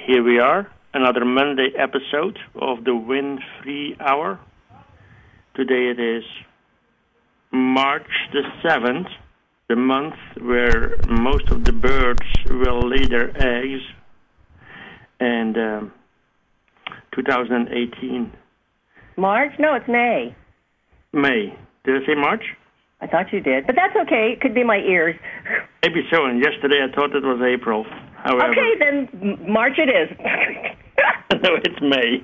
Here we are, another Monday episode of the Win-Free Hour. Today it is March the 7th, the month where most of the birds will lay their eggs, and 2018. March? No, it's May. May. Did I say March? I thought you did, but that's okay. It could be my ears. Maybe so, and yesterday I thought it was April. However, okay, then March it is. No, it's May.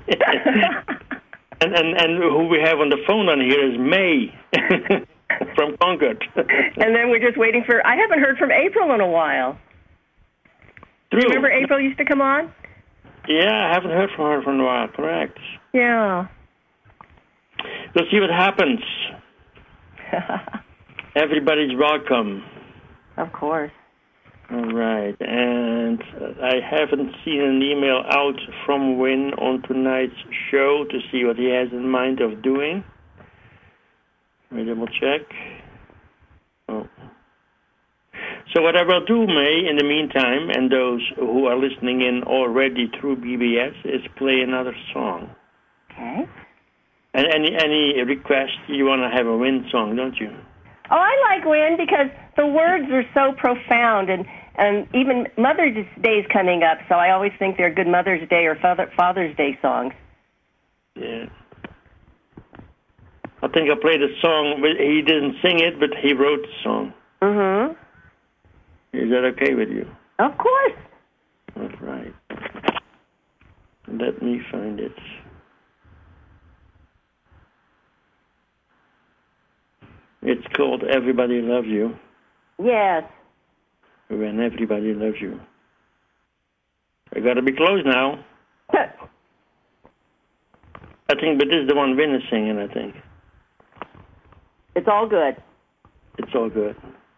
and who we have on the phone on here is May from Concord. And then we're just waiting for... I haven't heard from April in a while. True. Do you remember April used to come on? Yeah, I haven't heard from her for a while, correct. Yeah. We'll see what happens. Everybody's welcome. Of course. All right, and I haven't seen an email out from Win on tonight's show to see what he has in mind of doing. Let me double check. Oh. So what I will do, May, in the meantime, and those who are listening in already through BBS, is play another song. Okay. And any request, you want to have a Win song, don't you? Oh, I like Win because the words are so profound, and even Mother's Day is coming up, so I always think they're good Mother's Day or Father's Day songs. Yeah. I think I played a song, but he didn't sing it, but he wrote the song. Mm-hmm. Is that okay with you? Of course. That's right. Let me find it. It's called Everybody Loves You. Yes. When everybody loves you. I gotta be close now. I think, but this is the one Vin is singing, I think. It's all good. It's all good.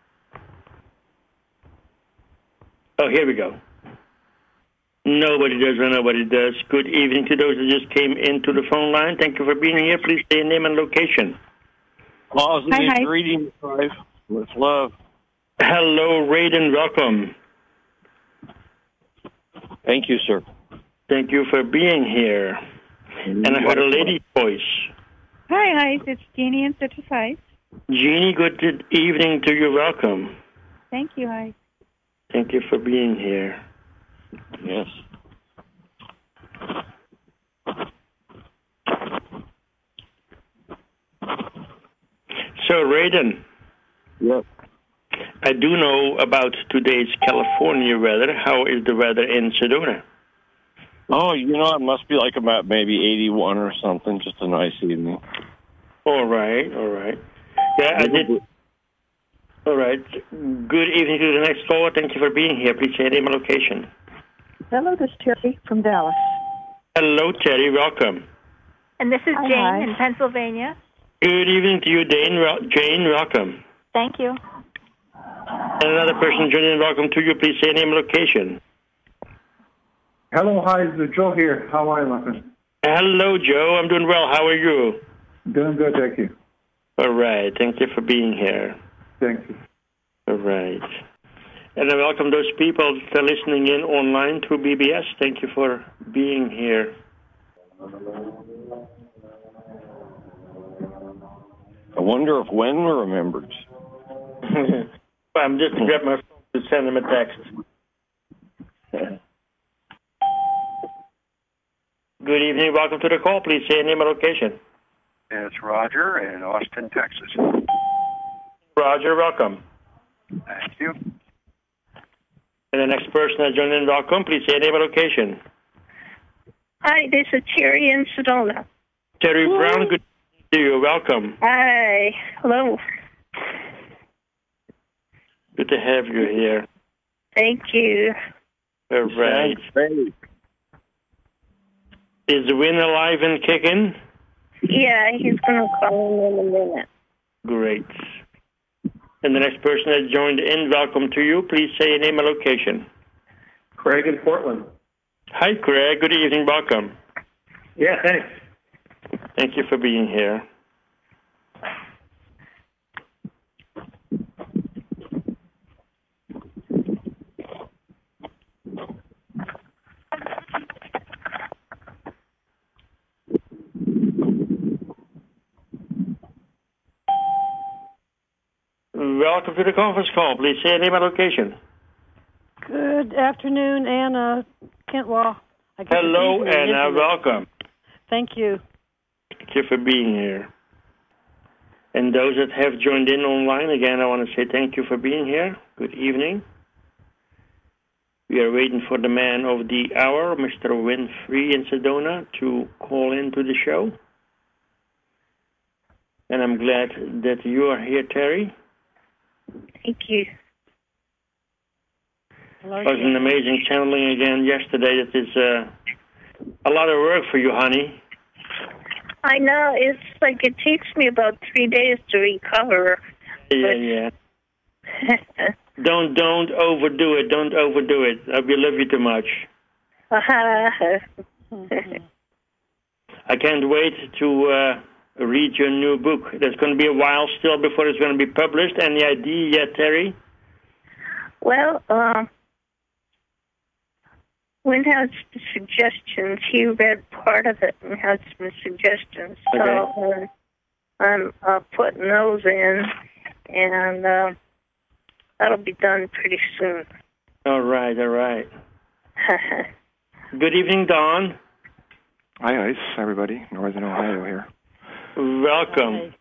Oh, here we go. Nobody does what nobody does. Good evening to those that just came into the phone line. Thank you for being here. Please say your name and location. Positive greetings, guys. With love. Hello, Raiden. Welcome. Thank you, sir. Thank you for being here. And I heard a lady's voice. Hi, it's Jeannie in 55. Jeannie, good evening to you. Welcome. Thank you, hi. Thank you for being here. Yes. So, Raiden. Yep. I do know about today's California weather. How is the weather in Sedona? Oh, it must be like about maybe 81 or something. Just a nice evening. All right. Yeah, I did. All right. Good evening to the next caller. Thank you for being here. Please say your name and location. Hello, this is Terry from Dallas. Hello, Terry. Welcome. And this is Hi, Jane hi. in Pennsylvania. Good evening to you, Jane. Welcome. Thank you. And another person joining in. Welcome to you. Please say your name and location. Hello, hi, it's Joe here. How are you, my friend? Hello, Joe. I'm doing well. How are you? Doing good, thank you. All right. Thank you for being here. Thank you. All right. And I welcome those people that are listening in online through BBS. Thank you for being here. I wonder if Wen remembers. I'm just grab my phone to send him a text. Good evening. Welcome to the call. Please say your name and location. It's Roger in Austin, Texas. Roger, welcome. Thank you. And the next person that joined in, welcome. Please say your name and location. Hi, this is Terry in Sedona. Terry Brown, good to you. Welcome. Hi. Hello. Good to have you here. Thank you. All right. Is Win alive and kicking? Yeah, he's going to call in a minute. Great. And the next person that joined in, welcome to you. Please say your name and location. Craig in Portland. Hi, Craig. Good evening. Welcome. Yeah, thanks. Thank you for being here. welcome to the conference call. Please say your name and location. Good afternoon, Anna Kentwall. Hello, Anna. Welcome. Thank you. Thank you for being here. And those that have joined in online, again, I want to say thank you for being here. Good evening. We are waiting for the man of the hour, Mr. Winfrey in Sedona, to call into the show. And I'm glad that you are here, Terry. Thank you. It was an amazing channeling again yesterday. It is a lot of work for you, honey. I know. It's like it takes me about 3 days to recover. Yeah. Don't overdo it. Don't overdo it. I love you too much. I can't wait to read your new book. There's going to be a while still before it's going to be published. Any idea yet, Terry? Well, Wynn had some suggestions. He read part of it and had some suggestions. So I'm putting those in, and that'll be done pretty soon. All right. Good evening, Don. Hi, Ice, everybody. Northern Ohio here. Welcome.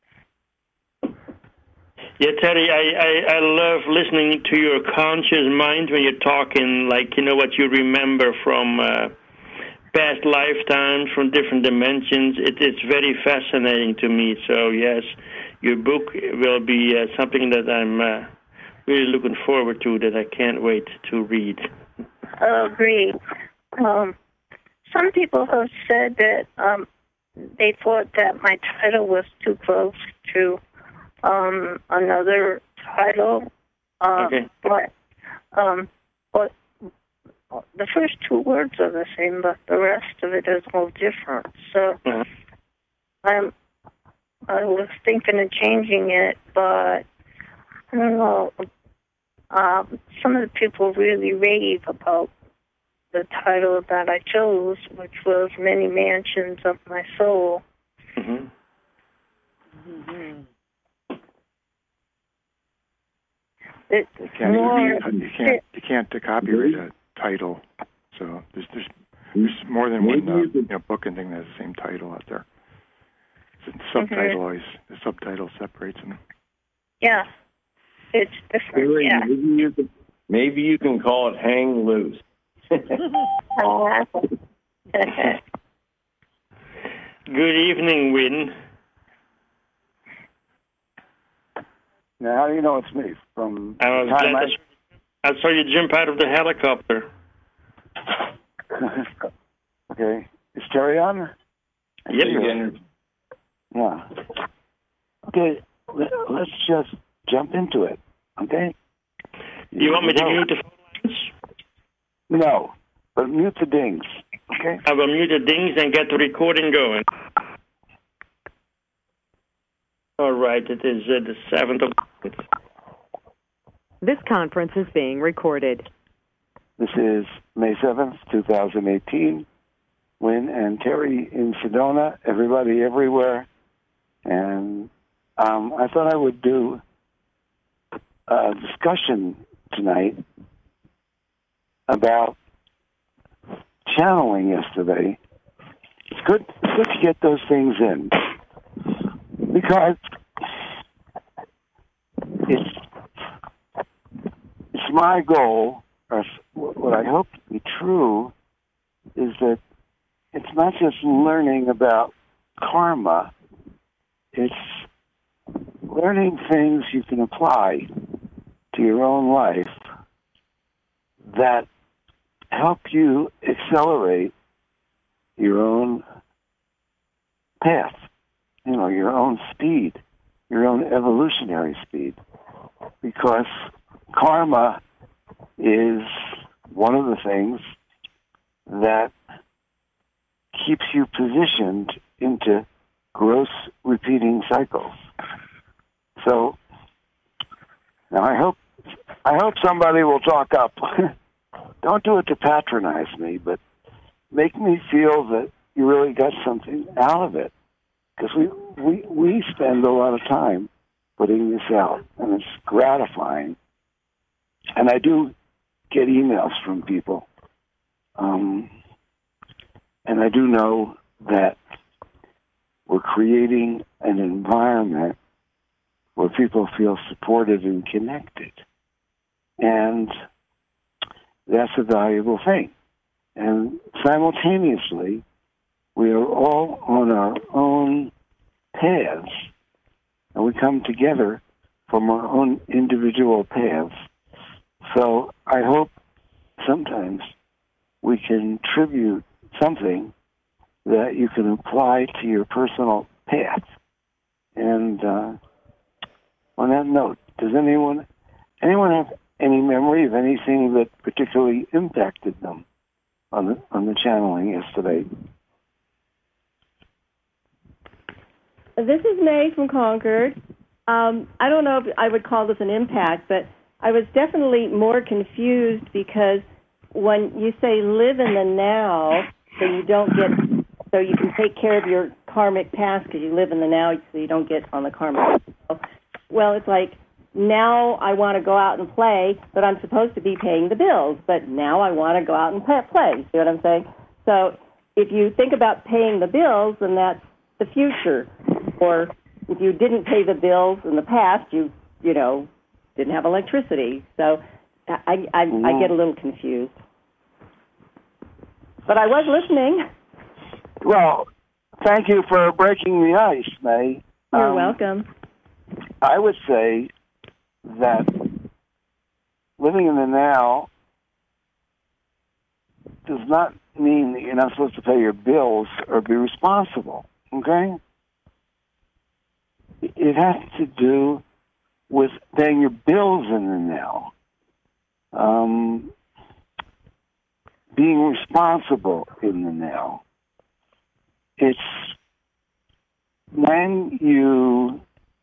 Yeah, Terry, I love listening to your conscious mind when you're talking, like, what you remember from past lifetimes, from different dimensions. It's very fascinating to me. So, yes, your book will be something that I'm really looking forward to, that I can't wait to read. Oh, great. Some people have said that they thought that my title was too close to another title, but the first two words are the same, but the rest of it is all different. So I was thinking of changing it, but I don't know. Some of the people really rave about the title that I chose, which was Many Mansions of My Soul. Mm-hmm. You can't copyright a title, so there's more than one book and thing that has the same title out there. So the subtitle always, the subtitle separates them. Yeah, it's different. Yeah. Maybe you can call it Hang Loose. Good evening, Wynn. Now, how do you know it's me? From I saw you jump out of the helicopter. Okay. Is Terry on? Yes. Yeah. Okay, let's just jump into it, okay? You want me to mute the phone lines? No, but mute the dings, okay? I will mute the dings and get the recording going. All right, it is the 7th of... This conference is being recorded. This is May 7th, 2018. Wynn and Terry in Sedona, everybody everywhere. And I thought I would do a discussion tonight about channeling yesterday. It's good to get those things in, because it's my goal, or what I hope to be true, is that it's not just learning about karma, it's learning things you can apply to your own life that help you accelerate your own path, your own speed, your own evolutionary speed. Because karma is one of the things that keeps you positioned into gross repeating cycles. So now I hope somebody will talk up. Don't do it to patronize me, but make me feel that you really got something out of it. Because we spend a lot of time putting this out, and it's gratifying. And I do get emails from people. And I do know that we're creating an environment where people feel supported and connected. And that's a valuable thing. And simultaneously, we are all on our own paths, and we come together from our own individual paths. So I hope sometimes we can tribute something that you can apply to your personal path. And on that note, does anyone have any memory of anything that particularly impacted them on the channeling yesterday? This is May from Concord. I don't know if I would call this an impact, but I was definitely more confused because when you say live in the now, so you can take care of your karmic past because you live in the now, so you don't get on the karmic. Well, it's like, now I want to go out and play, but I'm supposed to be paying the bills, but now I want to go out and play. See what I'm saying? So if you think about paying the bills, then that's the future. Or if you didn't pay the bills in the past, you didn't have electricity. So I get a little confused. But I was listening. Well, thank you for breaking the ice, May. You're welcome. I would say that living in the now does not mean that you're not supposed to pay your bills or be responsible, okay? It has to do with paying your bills in the now. Being responsible in the now. It's when you...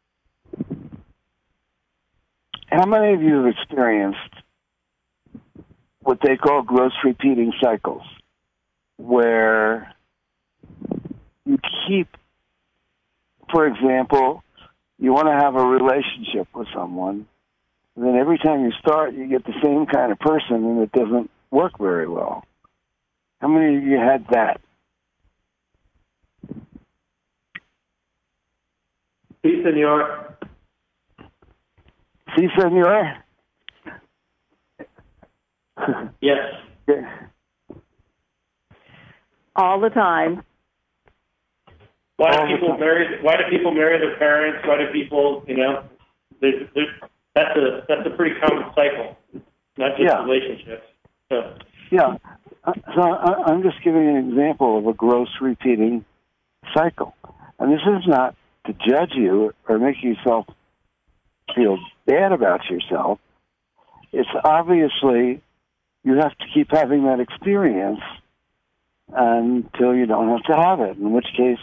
How many of you have experienced what they call gross repeating cycles, where you keep, for example, you want to have a relationship with someone, and then every time you start, you get the same kind of person, and it doesn't work very well. How many of you had that? Sí, señor. Sí, señor? Yes. All the time. Why do people marry their parents? Why do people, that's a pretty common cycle, not just relationships. So. Yeah. So I'm just giving an example of a gross repeating cycle. And this is not to judge you or make yourself feel bad about yourself. It's obviously you have to keep having that experience until you don't have to have it, in which case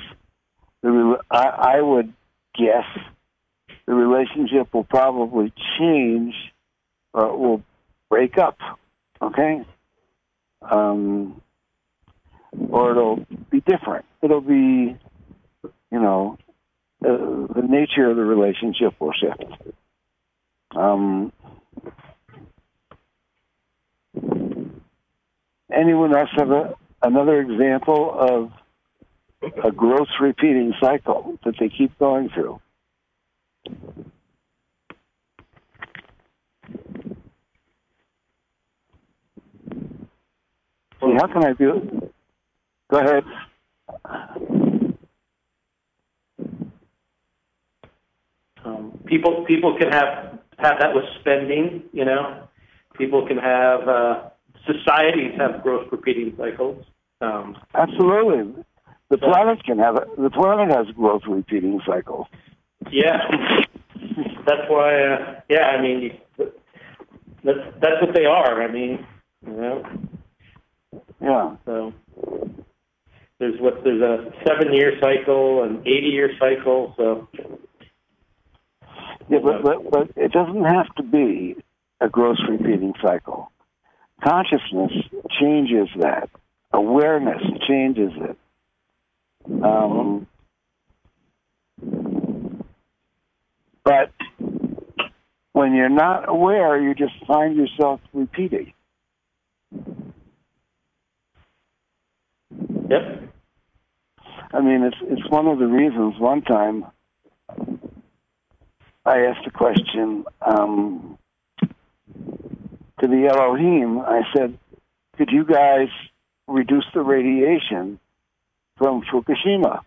I would guess the relationship will probably change or it will break up, okay? Or it'll be different. It'll be, the nature of the relationship will shift. Anyone else have another example of a gross repeating cycle that they keep going through? See, how can I do it? Go ahead. People can have that with spending, People can have, societies have growth repeating cycles. Absolutely. The planet can have it. The planet has growth repeating cycles. Yeah. That's why, that's what they are. Yeah. So there's a 7-year cycle, an 80-year cycle, so. Yeah, but it doesn't have to be a gross repeating cycle. Consciousness changes that. Awareness changes it. But when you're not aware, you just find yourself repeating. Yep. I mean, it's one of the reasons. One time, I asked a question to the Elohim. I said, "Could you guys reduce the radiation from Fukushima?"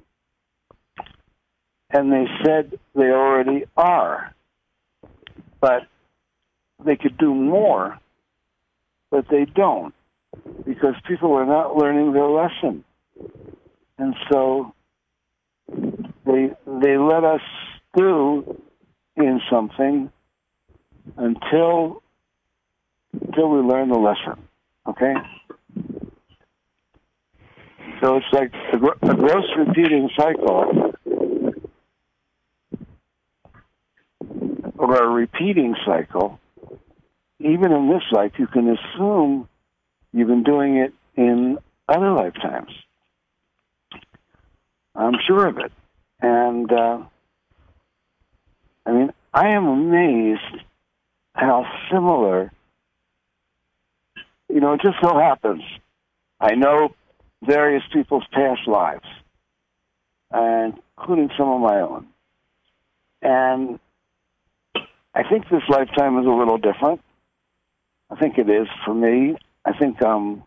And they said they already are, but they could do more, but they don't, because people are not learning their lesson. And so they let us stew in something until we learn the lesson, okay? So it's like a gross repeating cycle, or a repeating cycle. Even in this life, you can assume you've been doing it in other lifetimes. I'm sure of it. And, I mean, I am amazed how similar, it just so happens. I know various people's past lives, including some of my own. And I think this lifetime is a little different. I think it is for me. I think I'm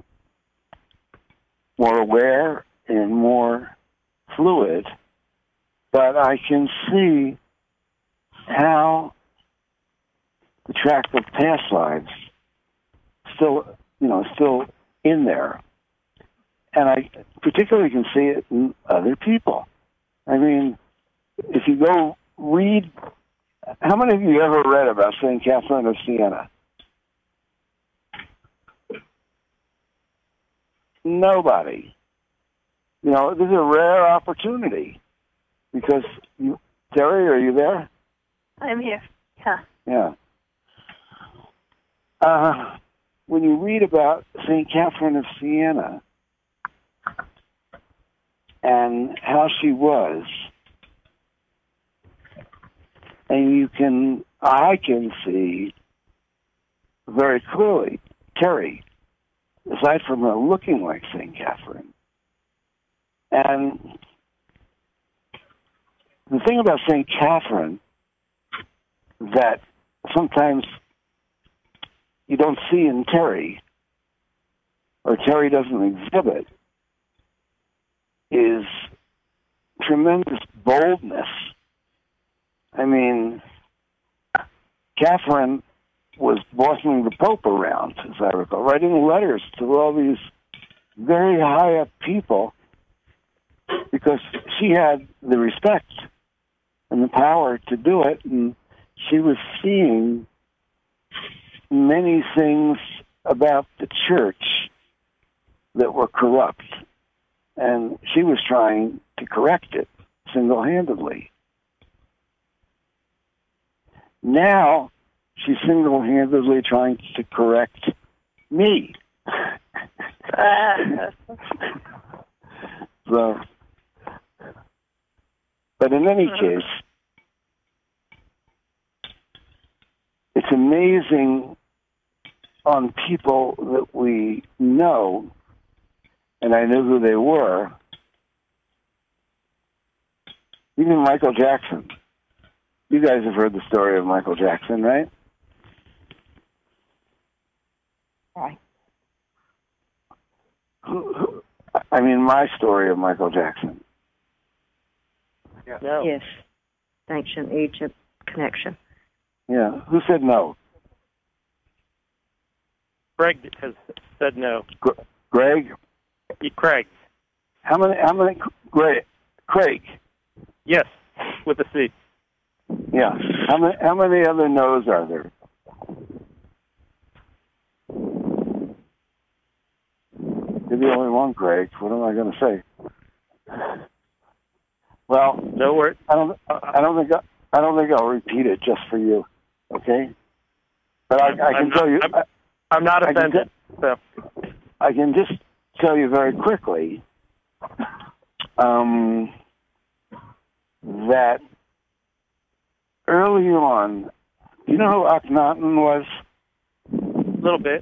more aware and more fluid, but I can see how the track of past lives still in there. And I particularly can see it in other people. I mean, if you go read, how many of you ever read about St. Catherine of Siena? Nobody. This is a rare opportunity because Terry, are you there? I'm here. Yeah. Yeah. When you read about St. Catherine of Siena and how she was, and I can see very clearly Terry, aside from her looking like St. Catherine. And the thing about St. Catherine that sometimes you don't see in Terry, or Terry doesn't exhibit, is tremendous boldness. I mean, Catherine was bossing the Pope around, as I recall, writing letters to all these very high-up people because she had the respect and the power to do it, and she was seeing many things about the church that were corrupt, and she was trying to correct it single-handedly. Now, she's single-handedly trying to correct me. So, but in any case, it's amazing on people that we know, and I knew who they were. Even Michael Jackson. You guys have heard the story of Michael Jackson, right? Right. I mean, my story of Michael Jackson. Yeah. No. Yes. Ancient Egypt connection. Yeah. Who said no? Greg has said no. Greg? Craig. How many? Craig. Yes, with a C. Yeah. How many other no's are there? You're the only one, Greg. What am I going to say? Well, no word. I don't think I'll repeat it just for you. Okay. But I can tell you. I'm not offended. I can just tell you very quickly that early on, You know who Akhenaten was? A little bit.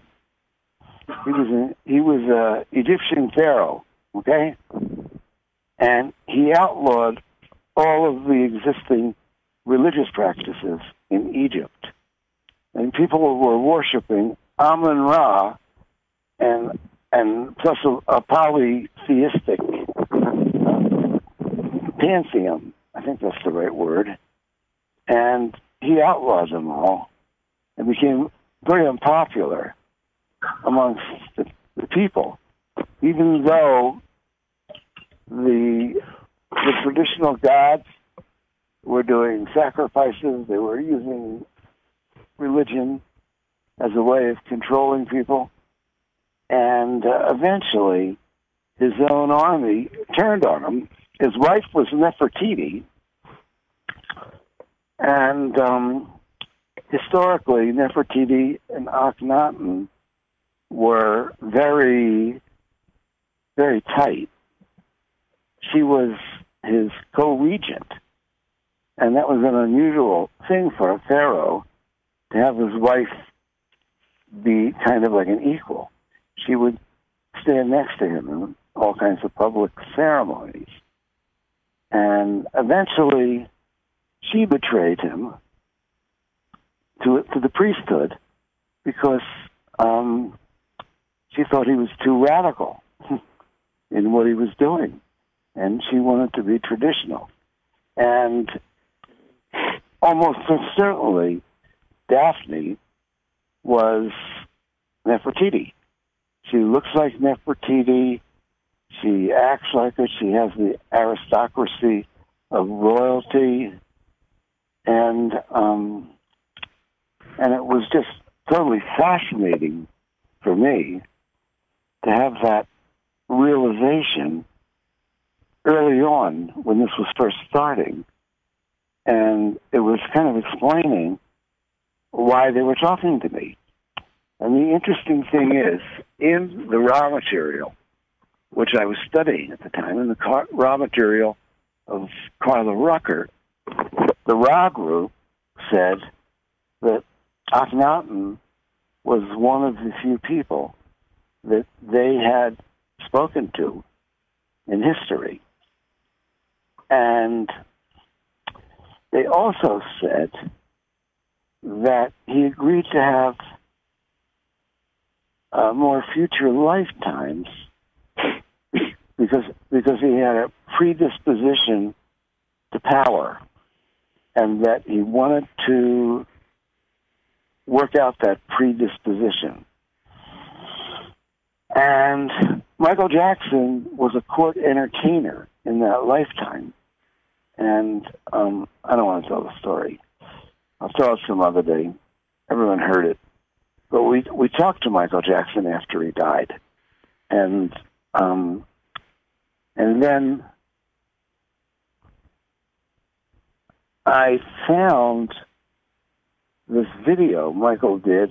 He was a Egyptian pharaoh, okay? And he outlawed all of the existing religious practices in Egypt. And people were worshiping Amun-Ra and plus a polytheistic pantheon. I think that's the right word. And he outlawed them all and became very unpopular amongst the people, even though the traditional gods were doing sacrifices. They were using religion as a way of controlling people. And eventually, his own army turned on him. His wife was Nefertiti. And historically, Nefertiti and Akhenaten were very, very tight. She was his co-regent. And that was an unusual thing for a pharaoh, to have his wife be kind of like an equal. She would stand next to him in all kinds of public ceremonies. And eventually, she betrayed him to the priesthood because she thought he was too radical in what he was doing. And she wanted to be traditional. And almost certainly, Daphne was Nefertiti. She looks like Nefertiti. She acts like it. She has the aristocracy of royalty. And it was just totally fascinating for me to have that realization early on when this was first starting. And it was kind of explaining why they were talking to me. And the interesting thing is, in the raw material, which I was studying at the time, in the raw material of Carla Rucker, the Ra group said that Akhenaten was one of the few people that they had spoken to in history. And they also said that he agreed to have more future lifetimes because he had a predisposition to power, and that he wanted to work out that predisposition. And Michael Jackson was a court entertainer in that lifetime. And I don't want to tell the story. I'll tell it some other day. Everyone heard it. But we talked to Michael Jackson after he died. And then I found this video Michael did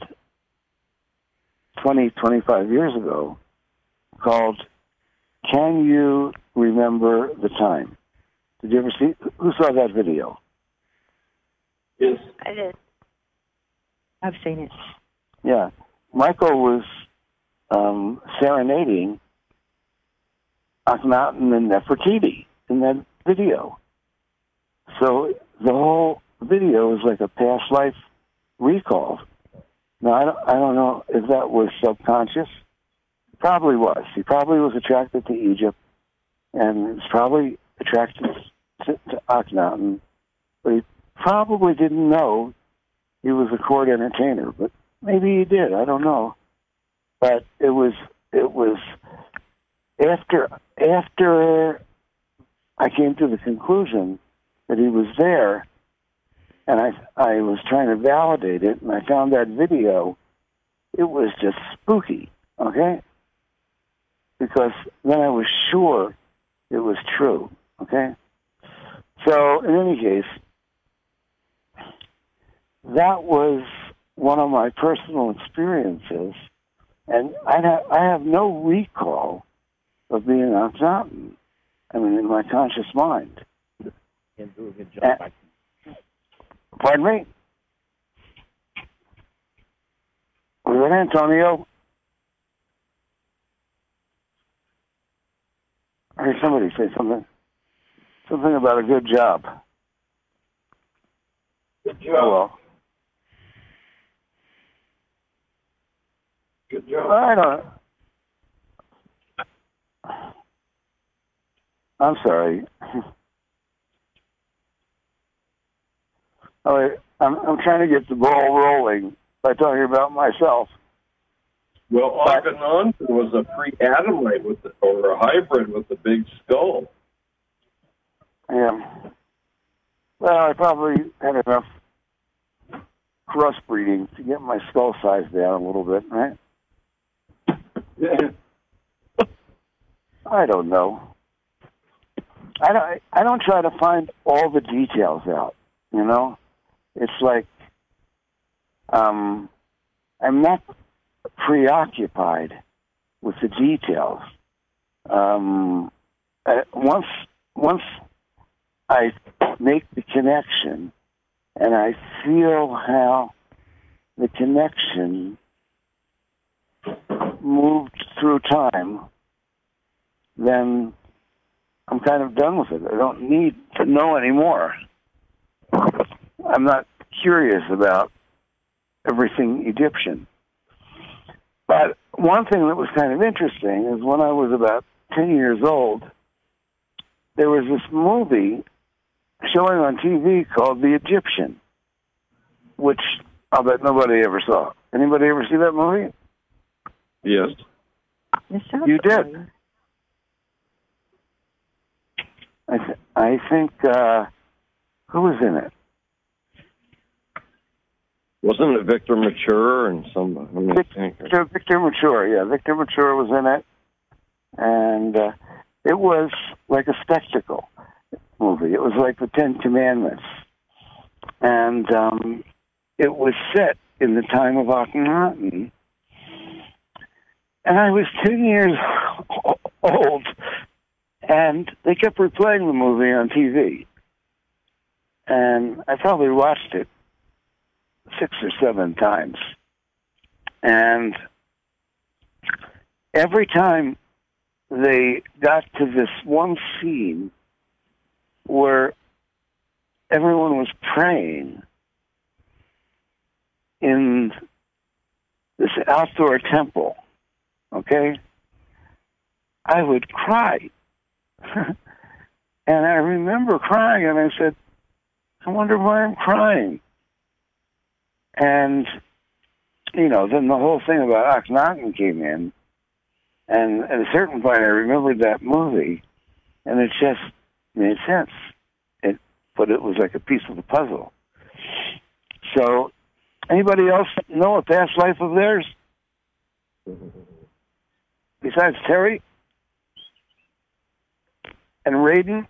25 years ago called Can You Remember the Time? Did you ever see? Who saw that video? Yes. I did. I've seen it. Yeah. Michael was serenading Akhenaten and Nefertiti in that video. So the whole video is like a past life recall. Now, I don't know if that was subconscious. Probably was. He probably was attracted to Egypt and was probably attracted to Akhenaten, but he probably didn't know he was a court entertainer. But maybe he did. I don't know. But it was after I came to the conclusion that he was there, and I was trying to validate it, and I found that video. It was just spooky, okay? Because then I was sure it was true, okay? So, in any case, that was one of my personal experiences, and I have no recall of being Akhenaten. I mean, in my conscious mind. Can't do a good job. Pardon me? Was it Antonio? I heard somebody say something about a good job. Good job. Oh, well. Good job. I don't. I'm sorry. I'm trying to get the ball rolling by talking about myself. Well, Akhenaten was a pre-Adamite or a hybrid with the big skull. Yeah. Well, I probably had enough crossbreeding to get my skull size down a little bit, right? I don't know. I don't try to find all the details out, you know? It's like I'm not preoccupied with the details. Once I make the connection and I feel how the connection moved through time, then I'm kind of done with it. I don't need to know anymore. I'm not curious about everything Egyptian. But one thing that was kind of interesting is when I was about 10 years old, there was this movie showing on TV called The Egyptian, which I'll bet nobody ever saw. Anybody ever see that movie? Yes. You did. I think, who was in it? Wasn't it Victor Mature and Victor Mature, yeah. Victor Mature was in it. And it was like a spectacle movie. It was like the Ten Commandments. And it was set in the time of Akhenaten. And I was 10 years old, and they kept replaying the movie on TV. And I probably watched it 6 or 7 times. And every time they got to this one scene where everyone was praying in this outdoor temple, okay, I would cry. And I remember crying, and I said, I wonder why I'm crying. And, you know, then the whole thing about Akhenaten came in. And at a certain point, I remembered that movie, and it just made sense. But it was like a piece of the puzzle. So, anybody else know a past life of theirs? Besides Terry? And Raiden?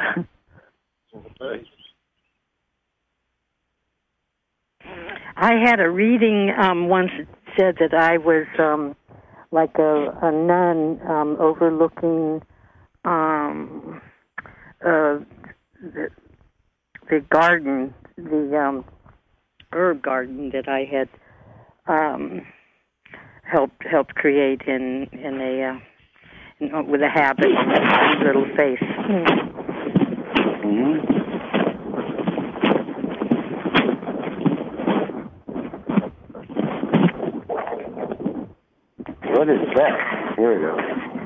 I had a reading once that said that I was like a nun overlooking the garden, the herb garden that I had helped create in a with a habit and a little face. Mm-hmm. What is that? Here we go.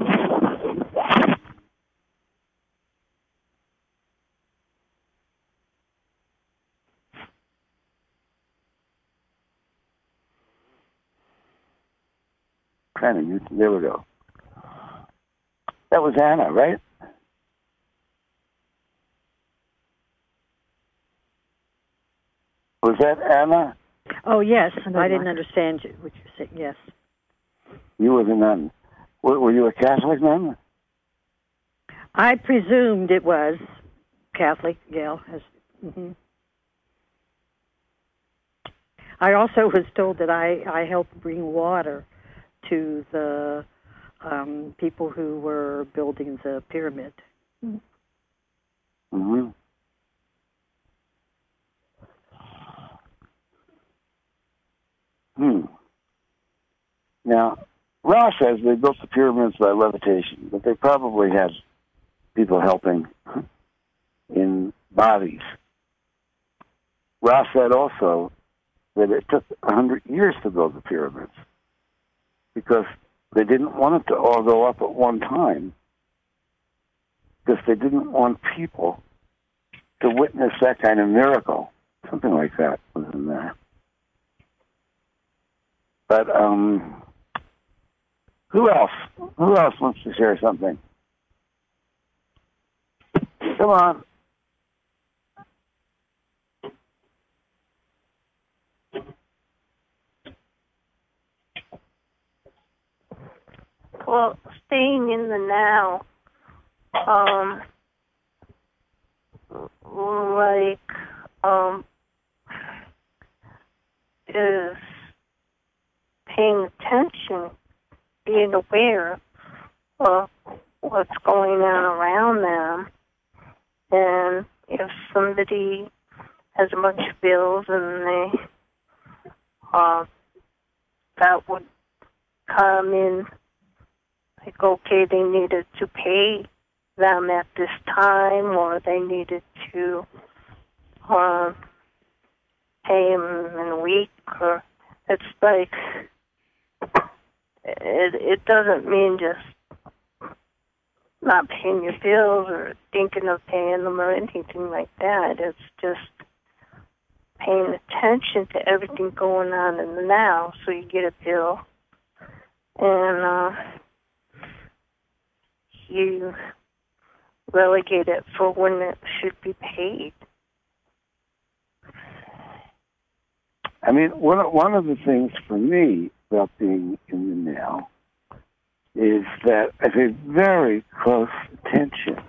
There we go. That was Anna, right? Was that Anna? Oh, yes. I didn't understand what you said. Yes. You were the nun. Were you a Catholic nun? I presumed it was Catholic, Gail. Mm-hmm. I also was told that I helped bring water to the people who were building the pyramid. Mm-hmm. Now, Ra says they built the pyramids by levitation, but they probably had people helping in bodies. Ra said also that it took 100 years to build the pyramids because they didn't want it to all go up at one time, because they didn't want people to witness that kind of miracle. Something like that was in there. But who else? Who else wants to share something? Come on. Well, staying in the now, is paying attention, being aware of what's going on around them. And if somebody has a bunch of bills and they, that would come in, like, okay, they needed to pay them at this time, or they needed to pay them in a week, or it's like, it doesn't mean just not paying your bills or thinking of paying them or anything like that. It's just paying attention to everything going on in the now. So you get a bill and you relegate it for when it should be paid. I mean, one of the things for me about being in the now is that I pay very close attention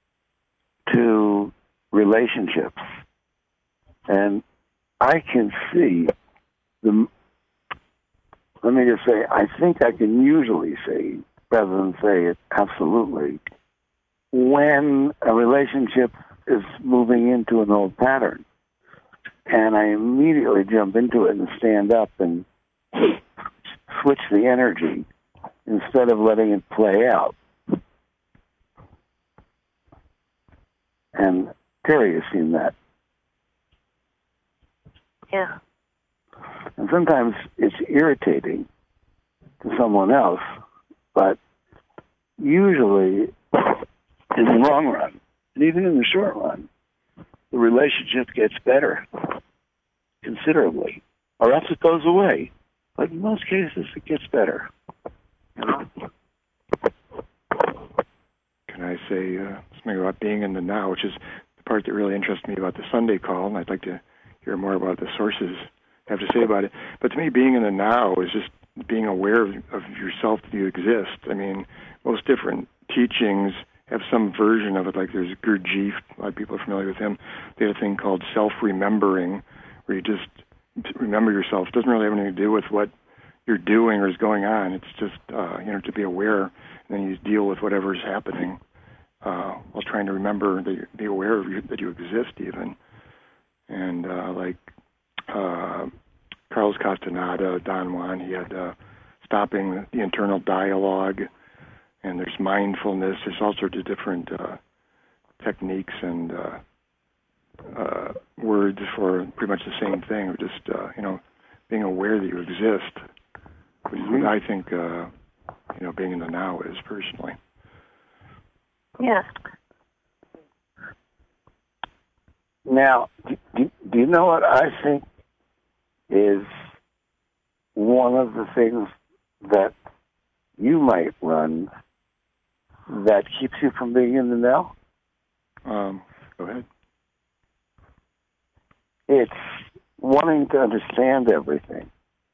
to relationships. And I can see let me just say, I think I can usually say, rather than say it absolutely, when a relationship is moving into an old pattern. And I immediately jump into it and stand up and switch the energy instead of letting it play out. And Terry has seen that. Yeah. And sometimes it's irritating to someone else, but usually in the long run, and even in the short run, the relationship gets better considerably, or else it goes away. But in most cases, it gets better. You know? Can I say something about being in the now, which is the part that really interests me about the Sunday call, and I'd like to hear more about the sources have to say about it. But to me, being in the now is just being aware of yourself, that you exist. I mean, most different teachings have some version of it, like there's Gurdjieff, a lot of people are familiar with him. They have a thing called self-remembering, where you just remember yourself. It doesn't really have anything to do with what you're doing or is going on. It's just, to be aware, and then you deal with whatever is happening while trying to remember, be aware of that you exist even. And Carlos Castaneda, Don Juan, he had stopping the internal dialogue, and there's mindfulness. There's all sorts of different techniques and words for pretty much the same thing, or just, being aware that you exist, which is what I think, being in the now is, personally. Yeah. Now, do you know what I think is one of the things that you might run that keeps you from being in the now? Go ahead. It's wanting to understand everything.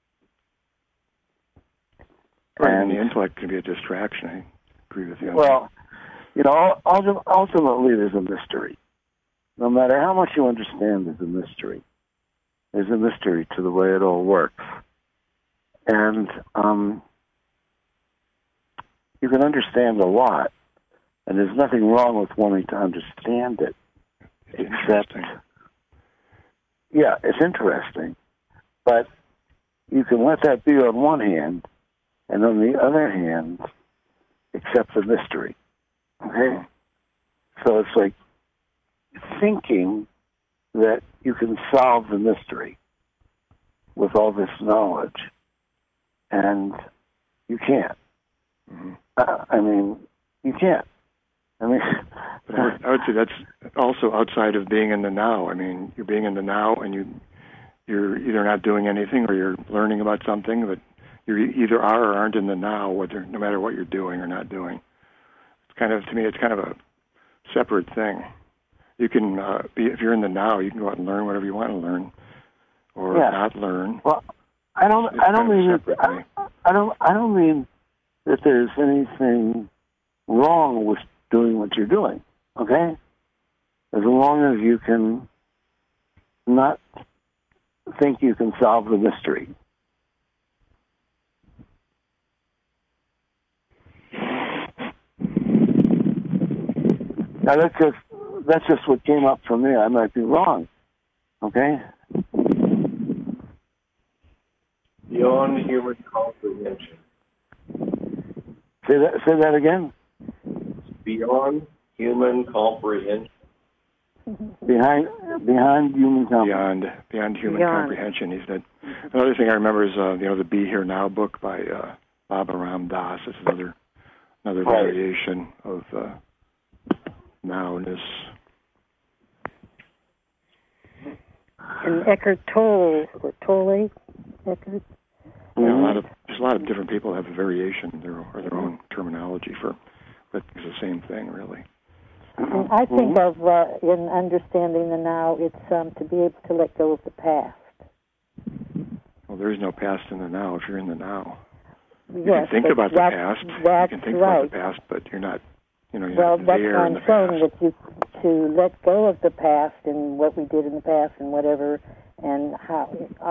And the intellect can be a distraction. I agree with you. Well, ultimately there's a mystery. No matter how much you understand, there's a mystery. There's a mystery to the way it all works. And you can understand a lot, and there's nothing wrong with wanting to understand it. Except, yeah, it's interesting. But you can let that be on one hand, and on the other hand, accept the mystery. Okay? So it's like thinking that you can solve the mystery with all this knowledge, and you can't. I mean, you can't. I mean, but I would say that's also outside of being in the now. I mean, you're being in the now, and you're either not doing anything or you're learning about something, but you either are or aren't in the now, no matter what you're doing or not doing. It's kind of, to me, it's kind of a separate thing. You can if you're in the now, you can go out and learn whatever you want to learn, or not learn. Well, I don't mean that there's anything wrong with doing what you're doing. Okay, as long as you can not think you can solve the mystery. Now that's just what came up for me. I might be wrong. Okay? Beyond human comprehension. Say that again. Beyond human comprehension. Behind human comprehension. Beyond human comprehension. He said. Another thing I remember is the Be Here Now book by Baba Ram Das. It's another variation of nowness. And Eckhart Tolle, Eckhart. Yeah, there's a lot of different people have a variation or their own terminology but it's the same thing, really. And I think of, in understanding the now, it's to be able to let go of the past. Well, there is no past in the now if you're in the now. You Yes, can think about the past. That's you can think right. about the past, but you're not, you're well, not that's there what in the I'm saying, past. to let go of the past and what we did in the past and whatever, and how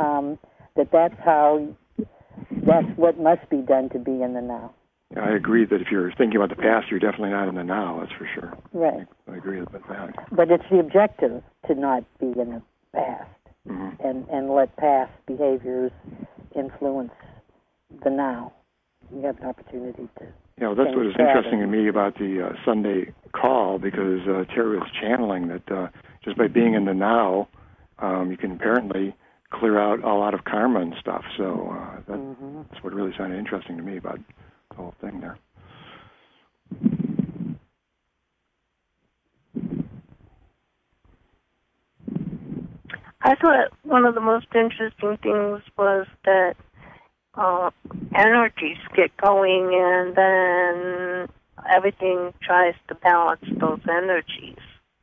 that's what must be done to be in the now. Yeah, I agree that if you're thinking about the past, you're definitely not in the now, that's for sure. Right. I agree with that. But it's the objective to not be in the past and let past behaviors influence the now. You have an opportunity to. Yeah, well, that's what is interesting to me about the Sunday call, because Terry was channeling that just by being in the now, you can apparently clear out a lot of karma and stuff. So that's what really sounded interesting to me about the whole thing there. I thought one of the most interesting things was that energies get going and then everything tries to balance those energies.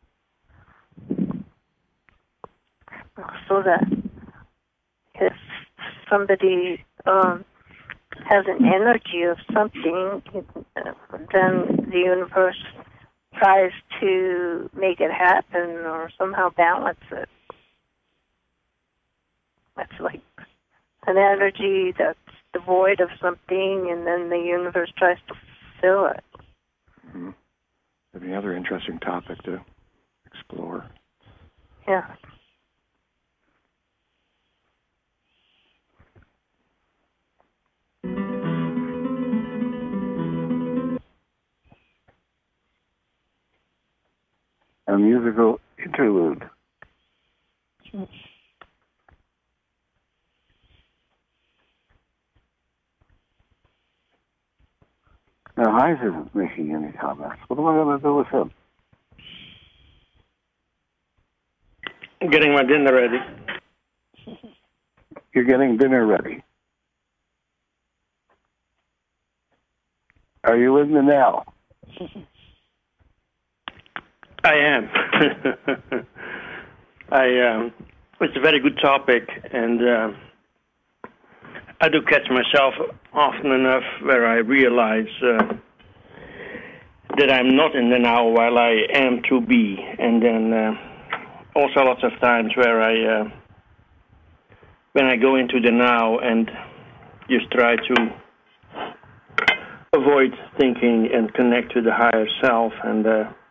So that if somebody has an energy of something, then the universe tries to make it happen or somehow balance it. That's like an energy that's devoid of something, and then the universe tries to fill it. Mm-hmm. That'd be another interesting topic to explore. Yeah. A musical interlude. Now, Heise isn't making any comments. What am I going to do with him? I'm getting my dinner ready. You're getting dinner ready. Are you in the now? I am. It's a very good topic, and I do catch myself often enough where I realize that I'm not in the now while I am to be, and then also lots of times where when I go into the now and just try to avoid thinking and connect to the higher self, and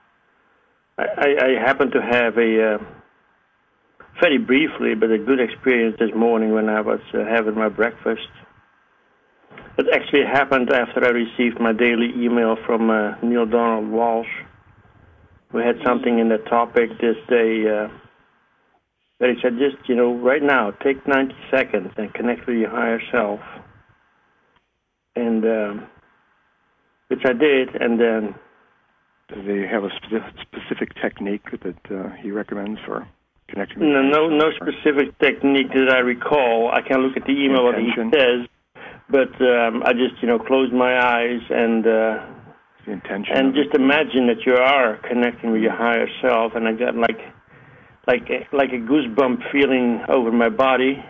I happen to have a very briefly, but a good experience this morning when I was having my breakfast. It actually happened after I received my daily email from Neil Donald Walsh. We had something in the topic this day that he said, just, right now, take 90 seconds and connect with your higher self. And which I did, and then... Do they have a specific technique that he recommends for connecting? No specific technique that I recall. I can look at the email what he says, but I just close my eyes and the intention and just imagine that you are connecting with your higher self, and I got like a goosebump feeling over my body.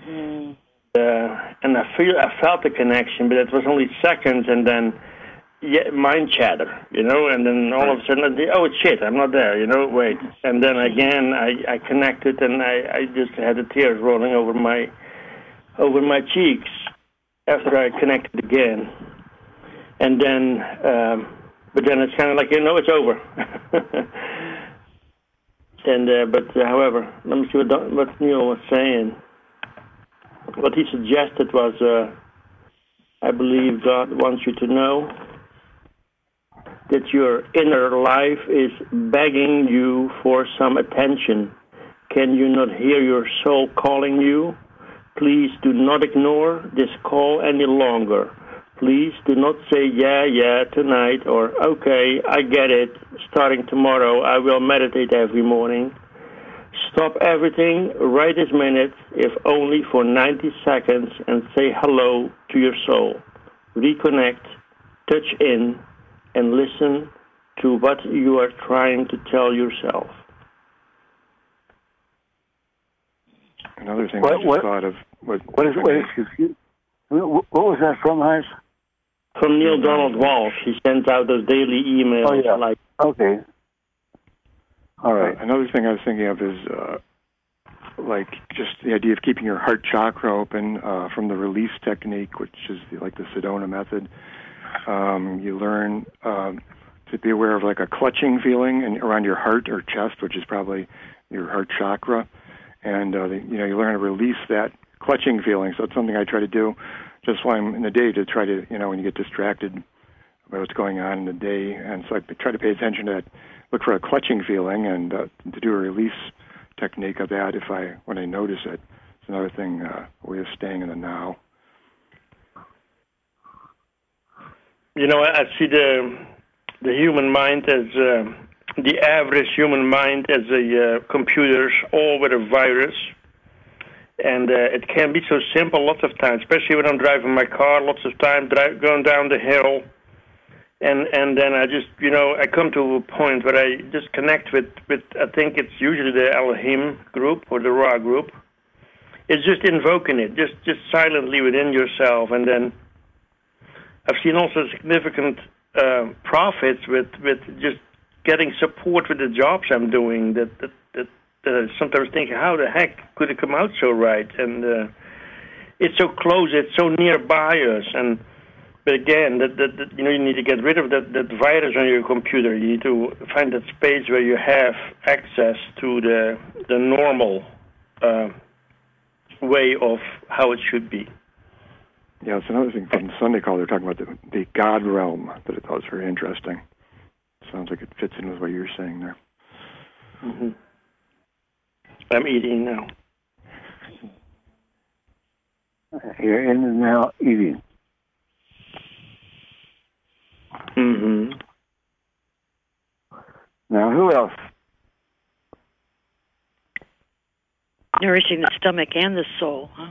And I felt the connection, but it was only seconds, and then mind chatter, and then all of a sudden, oh shit, I'm not there, wait, and then again I connected, and I just had the tears rolling over my cheeks after I connected again, and then, but then it's kind of like it's over, and but however, let me see what Neil was saying. What he suggested was, I believe God wants you to know that your inner life is begging you for some attention. Can you not hear your soul calling you? Please do not ignore this call any longer. Please do not say, yeah, tonight, or okay, I get it. Starting tomorrow, I will meditate every morning. Stop everything right this minute, if only for 90 seconds, and say hello to your soul. Reconnect, touch in, and listen to what you are trying to tell yourself. Another thing I just thought of... What was that from, Hans? From Neil Donald Walsh. He sends out those daily emails. Oh, yeah. Okay. All right. Another thing I was thinking of is just the idea of keeping your heart chakra open from the release technique, which is like the Sedona method. You learn to be aware of like a clutching feeling around your heart or chest, which is probably your heart chakra, and you learn to release that clutching feeling. So it's something I try to do just while I'm in the day to try to when you get distracted by what's going on in the day, and so I try to pay attention to that. Look for a clutching feeling and to do a release technique of that when I notice it. It's another thing, a way of staying in the now. I see the human mind as the average human mind as a computer, all with a virus. And it can be so simple lots of times, especially when I'm driving my car, lots of time going down the hill. And then I just, I come to a point where I just connect with I think it's usually the Elohim group or the Ra group. It's just invoking it, just silently within yourself. And then I've seen also significant profits with just getting support with the jobs I'm doing that I sometimes think, how the heck could it come out so right? And it's so close, it's so nearby us. But again, you need to get rid of that virus on your computer. You need to find that space where you have access to the normal way of how it should be. Yeah, it's another thing from the Sunday call. They're talking about the God realm that I thought was very interesting. Sounds like it fits in with what you're saying there. Mm-hmm. I'm eating now. You're in and now eating. Mm-hmm. Now, who else? Nourishing the stomach and the soul, huh?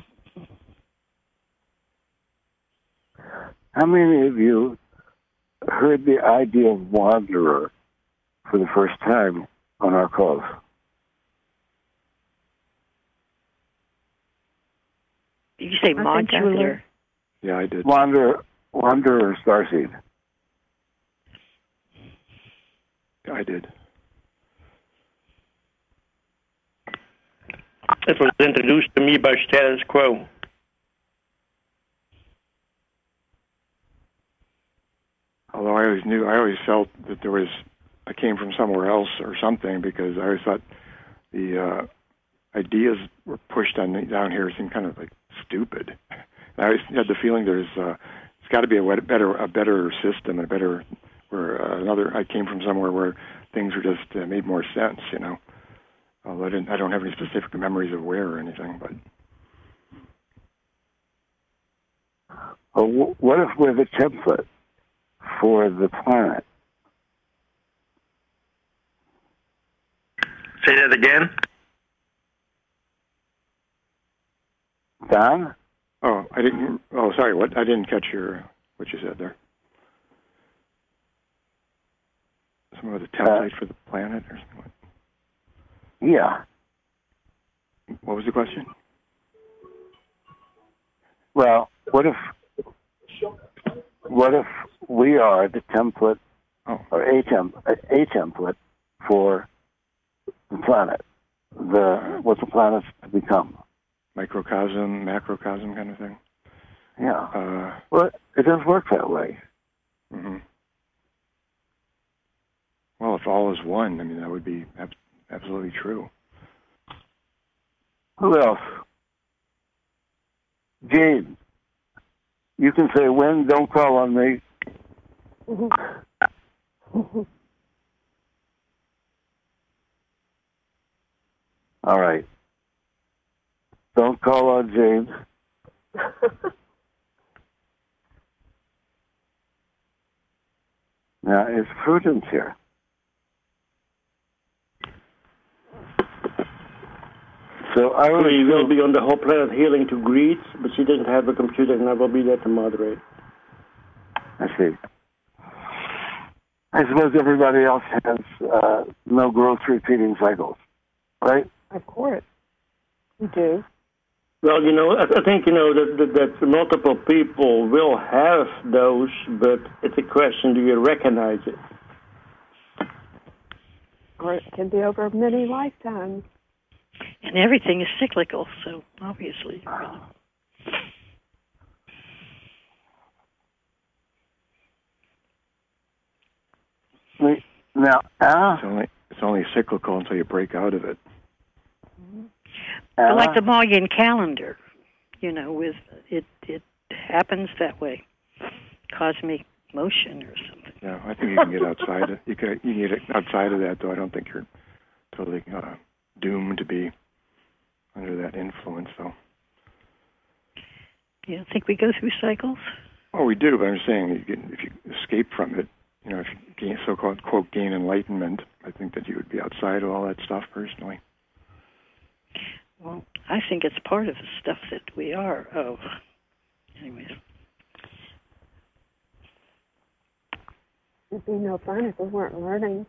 How many of you heard the idea of wanderer for the first time on our calls? Did you say modular? Yeah, I did. Wanderer starseed. I did. It was introduced to me by Status Quo. Although I always felt that I came from somewhere else or something, because I always thought the ideas were pushed down here seemed kind of like stupid. I always had the feeling there's It's got to be a better system, a better where I came from somewhere where things were just made more sense, you know. Although I don't have any specific memories of where or anything, but. Well, what if we're the template for the planet? Say that again. Don? Oh, I didn't. Oh, sorry. What? I didn't catch what you said there. Some of the template for the planet or something. Yeah. What was the question? Well, what if we are the template or a template for the planet? What the planet's to become? Microcosm, macrocosm kind of thing? Yeah. Well, it doesn't work that way. Mm-hmm. Well, if all is one, I mean, that would be absolutely true. Who else? Jane, you can say when, don't call on me. All right. Don't call on James. Now, is Prudence here? So I really will be on the whole planet healing to greet, but she doesn't have a computer, and I will be there to moderate. I see. I suppose everybody else has no growth repeating cycles, right? Of course. We do. Well, you know, I think, you know, that multiple people will have those, but it's a question, do you recognize it? Or it can be over many lifetimes. And everything is cyclical, so obviously. Now, it's only cyclical until you break out of it. But like the Mayan calendar, you know, with it happens that way, cosmic motion or something. Yeah, I think you can get outside. You can get outside of that, though. I don't think you're totally doomed to be under that influence, though. You don't think we go through cycles? Oh, we do, but I'm saying if you escape from it, you know, if you gain, so-called, quote, gain enlightenment, I think that you would be outside of all that stuff personally. Well, I think it's part of the stuff that we are. Oh, anyways. It'd be no fun if we weren't learning.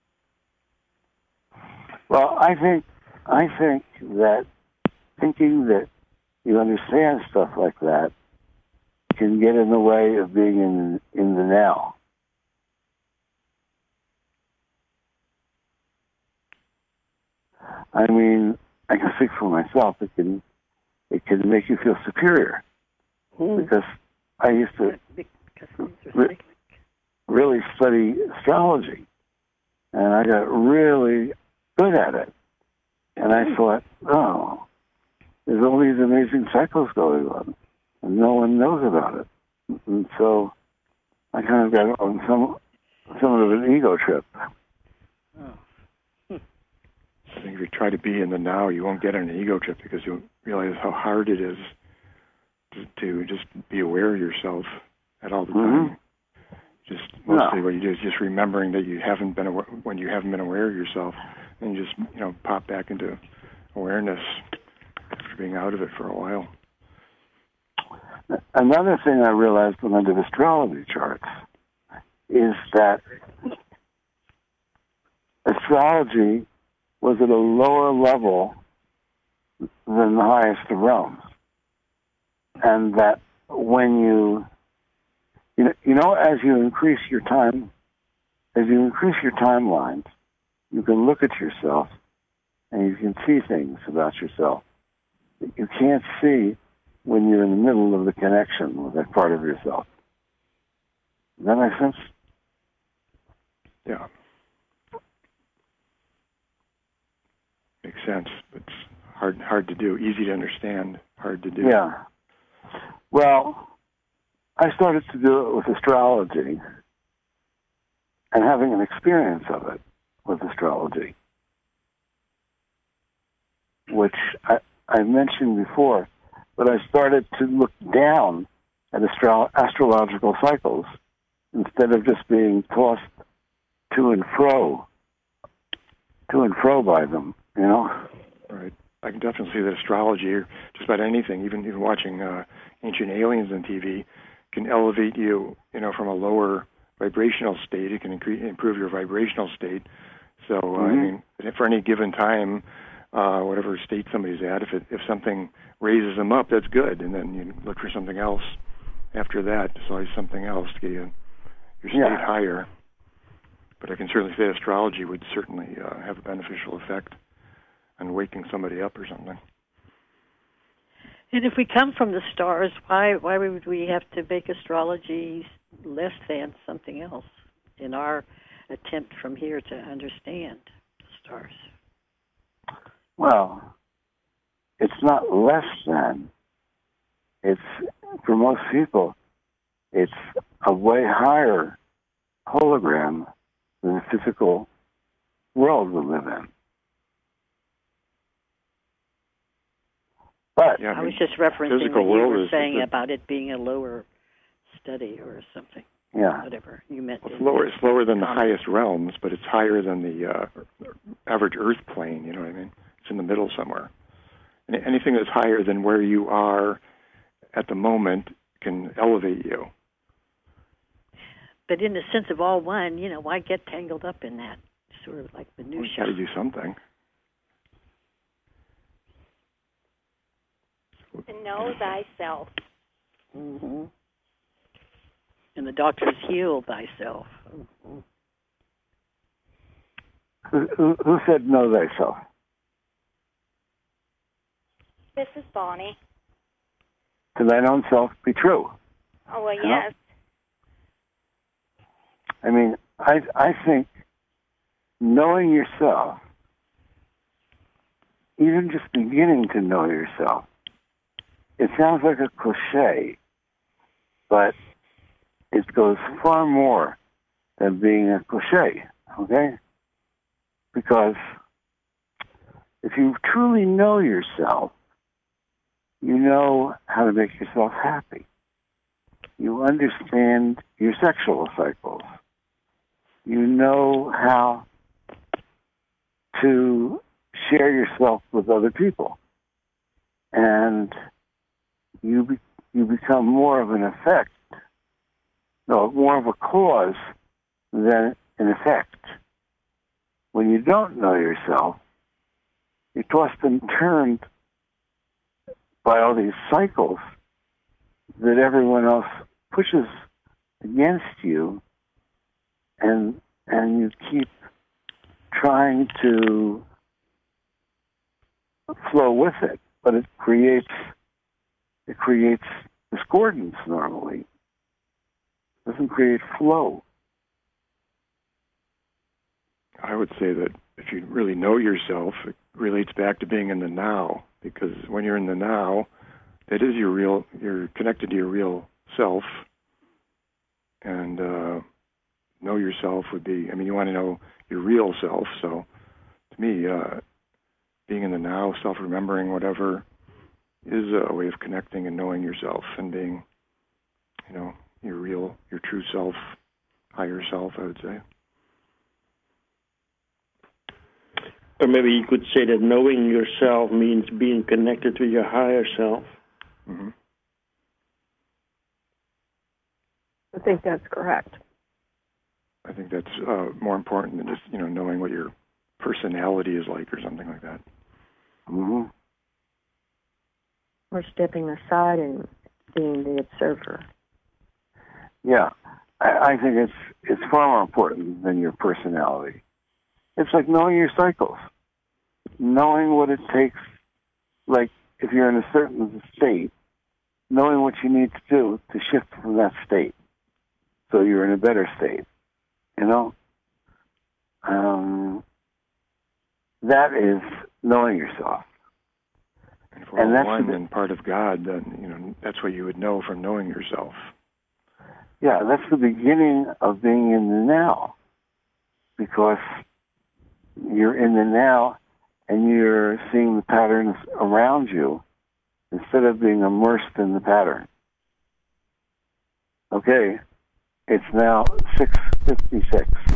Well, I think that thinking that you understand stuff like that can get in the way of being in the now. I mean, I can speak for myself. It can make you feel superior because I used to really study astrology, and I got really good at it. And I thought, oh, there's all these amazing cycles going on, and no one knows about it. And so I kind of got on some of an ego trip. I think if you try to be in the now, you won't get on an ego trip because you'll realize how hard it is to just be aware of yourself at all the time. Just mostly what you do is just remembering that you haven't been aware, when you haven't been aware of yourself, and you just pop back into awareness after being out of it for a while. Another thing I realized when I did astrology charts is that astrology was at a lower level than the highest of realms. And that when you as you increase your time, as you increase your timelines, you can look at yourself and you can see things about yourself that you can't see when you're in the middle of the connection with that part of yourself. Does that make sense? Yeah. Makes sense, but it's hard to do. Easy to understand, hard to do. Yeah. Well, I started to do it with astrology and having an experience of it with astrology, which I mentioned before, but I started to look down at astrological cycles instead of just being tossed to and fro by them, you know? Right. I can definitely see that astrology, or just about anything, even watching Ancient Aliens on TV, can elevate you, from a lower vibrational state. It can improve your vibrational state. So, I mean, for any given time, whatever state somebody's at, if something raises them up, that's good. And then you look for something else after that. There's always something else to get your state higher. But I can certainly say astrology would certainly have a beneficial effect on waking somebody up or something. And if we come from the stars, why would we have to make astrology less than something else in our attempt from here to understand the stars? Well, it's not less than. It's, for most people, it's a way higher hologram than the physical world we live in. But I was just referencing what you were saying about it being a lower study or something. Yeah. Whatever you meant. Well, it's lower than the highest realms, but it's higher than the average Earth plane, you know what I mean? It's in the middle somewhere. And anything that's higher than where you are at the moment can elevate you. But in the sense of all one, why get tangled up in that sort of like minutiae? You got to do something. To know thyself. Mm-hmm. And the doctors heal thyself. Mm-hmm. Who said know thyself? This is Bonnie. To thine own self be true. Oh, well, yes. I mean, I think knowing yourself, even just beginning to know yourself, it sounds like a cliche, but it goes far more than being a cliche, okay? Because if you truly know yourself, you know how to make yourself happy. You understand your sexual cycles. You know how to share yourself with other people. And you become more of an effect, more of a cause than an effect. When you don't know yourself, you're tossed and turned by all these cycles that everyone else pushes against you, and you keep trying to flow with it, but it creates discordance normally. It doesn't create flow. I would say that if you really know yourself, it relates back to being in the now, because when you're in the now, that is you're connected to your real self. And know yourself would be, you want to know your real self. So to me, being in the now, self-remembering whatever, is a way of connecting and knowing yourself and being, your true self, higher self, I would say. Or maybe you could say that knowing yourself means being connected to your higher self. Mm-hmm. I think that's correct. I think that's more important than just, knowing what your personality is like or something like that. Mm-hmm. Or stepping aside and being the observer. Yeah, I think it's far more important than your personality. It's like knowing your cycles, knowing what it takes, like if you're in a certain state, knowing what you need to do to shift from that state so you're in a better state, that is knowing yourself. And if we're all one and part of God, then, that's what you would know from knowing yourself. Yeah, that's the beginning of being in the now. Because you're in the now and you're seeing the patterns around you instead of being immersed in the pattern. Okay, it's now 6:56.